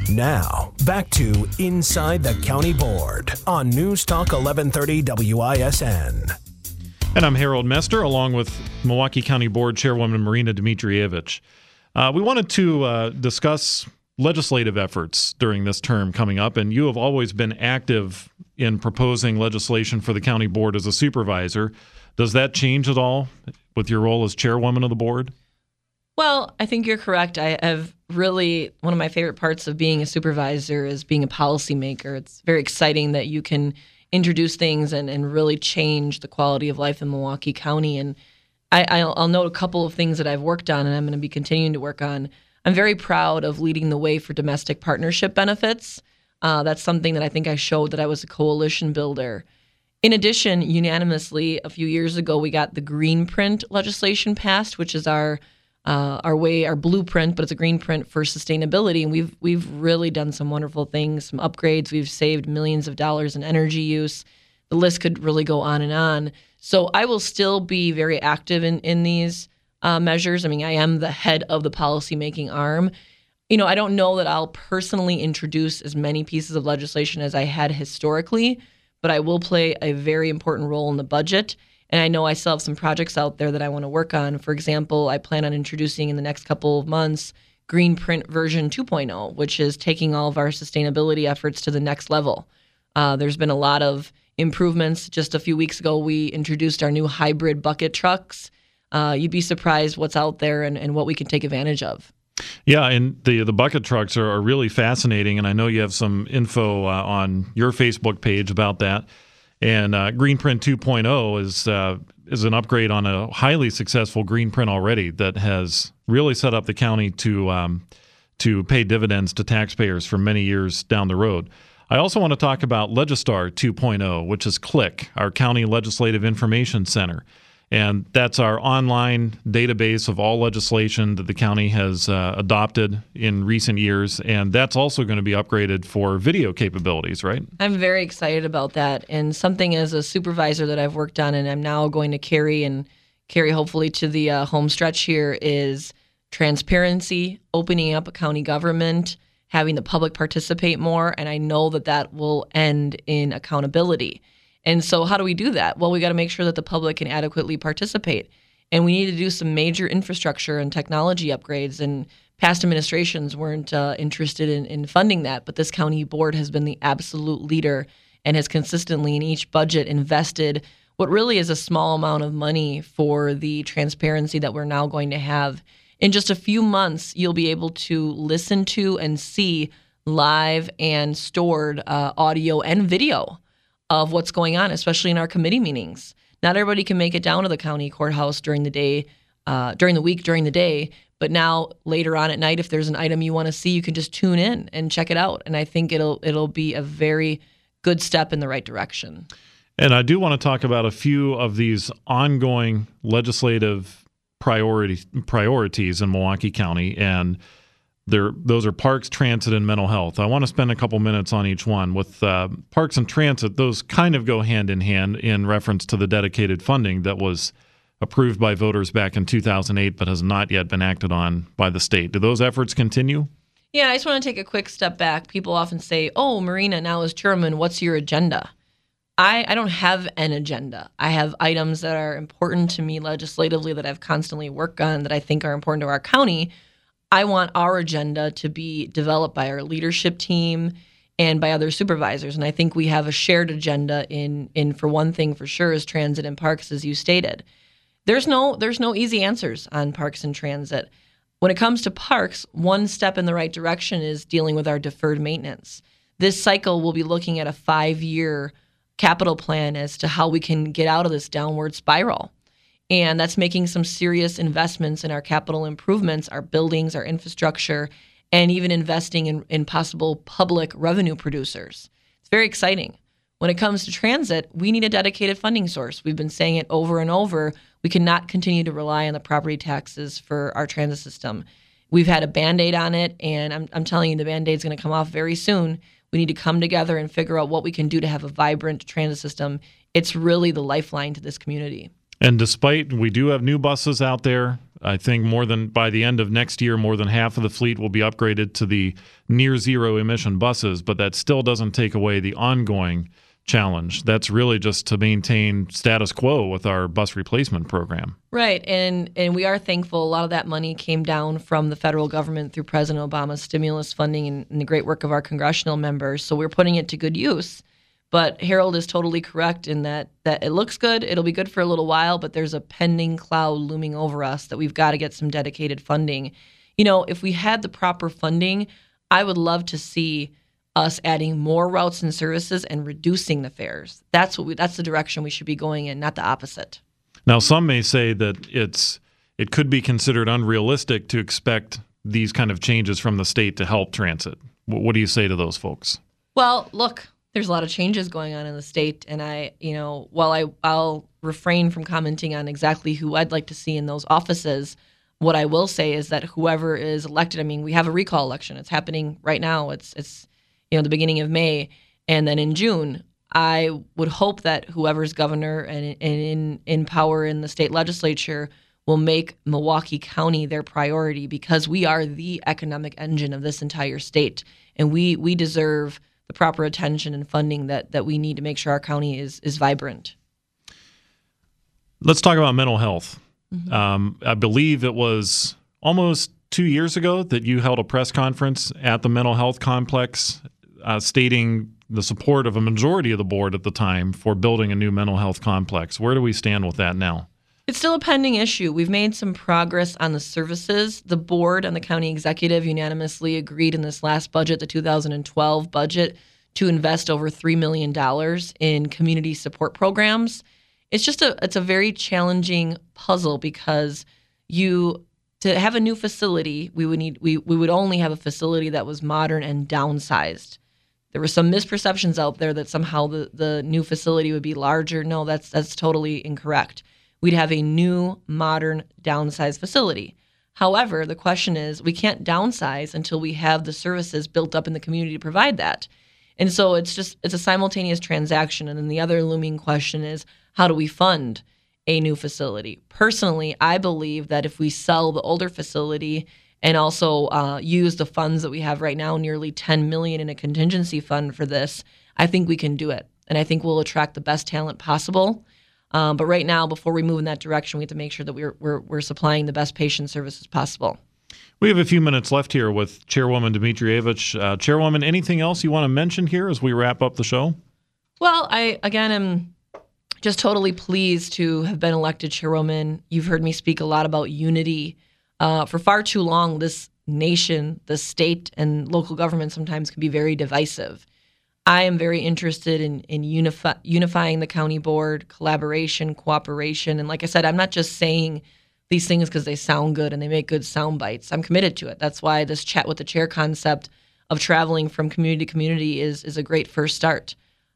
Now, back to Inside the County Board on News Talk 1130 WISN. And I'm Harold Mester, along with Milwaukee County Board Chairwoman Marina Dmitrievich. We wanted to discuss legislative efforts during this term coming up, and you have always been active in proposing legislation for the county board as a supervisor. Does that change at all with your role as chairwoman of the board? Well, I think you're correct. I have really, one of my favorite parts of being a supervisor is being a policymaker. It's very exciting that you can introduce things and really change the quality of life in Milwaukee County. And I'll note a couple of things that I've worked on and I'm going to be continuing to work on. I'm very proud of leading the way for domestic partnership benefits. That's something that I think I showed that I was a coalition builder. In addition, unanimously, a few years ago, we got the green print legislation passed, which is our blueprint, but it's a green print for sustainability. And we've really done some wonderful things, some upgrades. We've saved millions of dollars in energy use. The list could really go on and on. So I will still be very active in these measures. I mean, I am the head of the policymaking arm. I don't know that I'll personally introduce as many pieces of legislation as I had historically, but I will play a very important role in the budget. And I know I still have some projects out there that I want to work on. For example, I plan on introducing in the next couple of months Green Print version 2.0, which is taking all of our sustainability efforts to the next level. There's been a lot of improvements. Just a few weeks ago, we introduced our new hybrid bucket trucks. You'd be surprised what's out there and what we can take advantage of. Yeah, and the bucket trucks are really fascinating, and I know you have some info on your Facebook page about that. And Green Print 2.0 is an upgrade on a highly successful Green Print already that has really set up the county to pay dividends to taxpayers for many years down the road. I also want to talk about Legistar 2.0, which is CLIC, our County Legislative Information Center. And that's our online database of all legislation that the county has adopted in recent years. And that's also going to be upgraded for video capabilities, right? I'm very excited about that. And something as a supervisor that I've worked on and I'm now going to carry hopefully to the home stretch here is transparency, opening up a county government, having the public participate more. And I know that will end in accountability. And so how do we do that? Well, we got to make sure that the public can adequately participate. And we need to do some major infrastructure and technology upgrades. And past administrations weren't interested in funding that. But this county board has been the absolute leader and has consistently in each budget invested what really is a small amount of money for the transparency that we're now going to have. In just a few months, you'll be able to listen to and see live and stored audio and video of what's going on, especially in our committee meetings. Not everybody can make it down to the county courthouse during the day, during the day, but now later on at night, if there's an item you want to see, you can just tune in and check it out. And I think it'll be a very good step in the right direction. And I do want to talk about a few of these ongoing legislative priorities in Milwaukee County, and those are parks, transit, and mental health. I want to spend a couple minutes on each one. With parks and transit, those kind of go hand in hand in reference to the dedicated funding that was approved by voters back in 2008 but has not yet been acted on by the state. Do those efforts continue? Yeah, I just want to take a quick step back. People often say, oh, Marina, now as chairman, what's your agenda? I don't have an agenda. I have items that are important to me legislatively that I've constantly worked on that I think are important to our county. I want our agenda to be developed by our leadership team and by other supervisors. And I think we have a shared agenda in for one thing for sure is transit and parks, as you stated. There's no easy answers on parks and transit. When it comes to parks, one step in the right direction is dealing with our deferred maintenance. This cycle will be looking at a 5-year capital plan as to how we can get out of this downward spiral. And that's making some serious investments in our capital improvements, our buildings, our infrastructure, and even investing in possible public revenue producers. It's very exciting. When it comes to transit, we need a dedicated funding source. We've been saying it over and over. We cannot continue to rely on the property taxes for our transit system. We've had a Band-Aid on it, and I'm telling you, the Band-Aid's going to come off very soon. We need to come together and figure out what we can do to have a vibrant transit system. It's really the lifeline to this community. And despite we do have new buses out there, I think by the end of next year, more than half of the fleet will be upgraded to the near zero emission buses, but that still doesn't take away the ongoing challenge. That's really just to maintain status quo with our bus replacement program. Right. And we are thankful a lot of that money came down from the federal government through President Obama's stimulus funding and the great work of our congressional members. So we're putting it to good use. But Harold is totally correct in that it looks good. It'll be good for a little while, but there's a pending cloud looming over us that we've got to get some dedicated funding. You know, if we had the proper funding, I would love to see us adding more routes and services and reducing the fares. That's the direction we should be going in, not the opposite. Now, some may say that it could be considered unrealistic to expect these kind of changes from the state to help transit. What do you say to those folks? Well, look, there's a lot of changes going on in the state, and while I'll refrain from commenting on exactly who I'd like to see in those offices, what I will say is that whoever is elected, I mean, we have a recall election. It's happening right now. It's the beginning of May, and then in June, I would hope that whoever's governor and in power in the state legislature will make Milwaukee County their priority, because we are the economic engine of this entire state, and we deserve the proper attention and funding that we need to make sure our county is vibrant. Let's talk about mental health. Mm-hmm. I believe it was almost 2 years ago that you held a press conference at the mental health complex stating the support of a majority of the board at the time for building a new mental health complex. Where do we stand with that now? It's still a pending issue. We've made some progress on the services. The board and the county executive unanimously agreed in this last budget, the 2012 budget, to invest over $3 million in community support programs. It's a very challenging puzzle, because to have a new facility, we would only have a facility that was modern and downsized. There were some misperceptions out there that somehow the new facility would be larger. No, that's totally incorrect. We'd have a new, modern, downsized facility. However, the question is, we can't downsize until we have the services built up in the community to provide that. And so it's a simultaneous transaction. And then the other looming question is, how do we fund a new facility? Personally, I believe that if we sell the older facility and also use the funds that we have right now, nearly $10 million in a contingency fund for this, I think we can do it. And I think we'll attract the best talent possible. But right now, before we move in that direction, we have to make sure that we're supplying the best patient services possible. We have a few minutes left here with Chairwoman Dmitrievich. Chairwoman, anything else you want to mention here as we wrap up the show? Well, I, again, am just totally pleased to have been elected chairwoman. You've heard me speak a lot about unity. For far too long, this nation, the state, and local government sometimes can be very divisive. I am very interested in unifying the county board, collaboration, cooperation. And like I said, I'm not just saying these things because they sound good and they make good sound bites. I'm committed to it. That's why this chat with the chair concept of traveling from community to community is a great first start.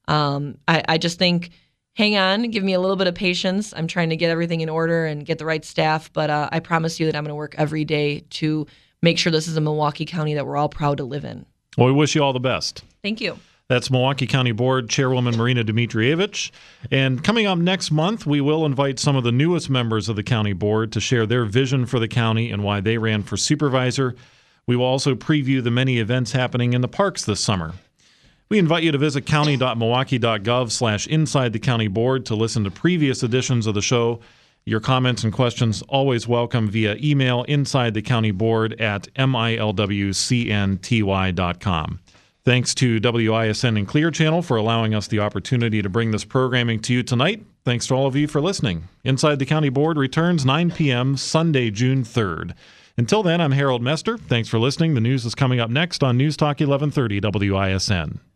I just think, hang on, give me a little bit of patience. I'm trying to get everything in order and get the right staff, but I promise you that I'm going to work every day to make sure this is a Milwaukee County that we're all proud to live in. Well, we wish you all the best. Thank you. That's Milwaukee County Board Chairwoman Marina Dmitrievich. And coming up next month, we will invite some of the newest members of the county board to share their vision for the county and why they ran for supervisor. We will also preview the many events happening in the parks this summer. We invite you to visit county.milwaukee.gov/inside the county board to listen to previous editions of the show. Your comments and questions always welcome via email insidethecountybboard@milwcnty.com. Thanks to WISN and Clear Channel for allowing us the opportunity to bring this programming to you tonight. Thanks to all of you for listening. Inside the County Board returns 9 p.m. Sunday, June 3rd. Until then, I'm Harold Mester. Thanks for listening. The news is coming up next on News Talk 1130 WISN.